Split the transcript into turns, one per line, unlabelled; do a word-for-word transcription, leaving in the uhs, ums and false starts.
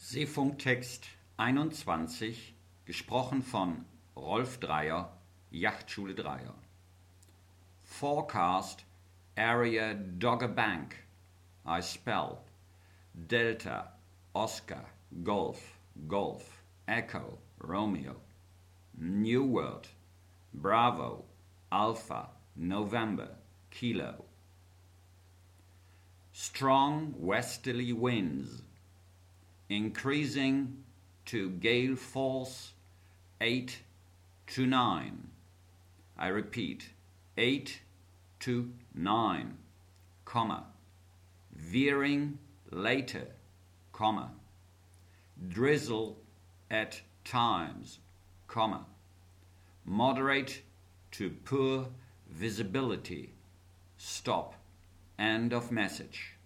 Seefunktext einundzwanzig, gesprochen von Rolf Dreier, Yachtschule Dreier. Forecast Area Dogger Bank. I spell Delta, Oscar, Golf, Golf, Echo, Romeo. New World, Bravo, Alpha, November, Kilo. Strong westerly winds, increasing to gale force eight to nine. I repeat, eight to nine, comma. Veering later, comma. Drizzle at times, comma. Moderate to poor visibility. Stop. End of message.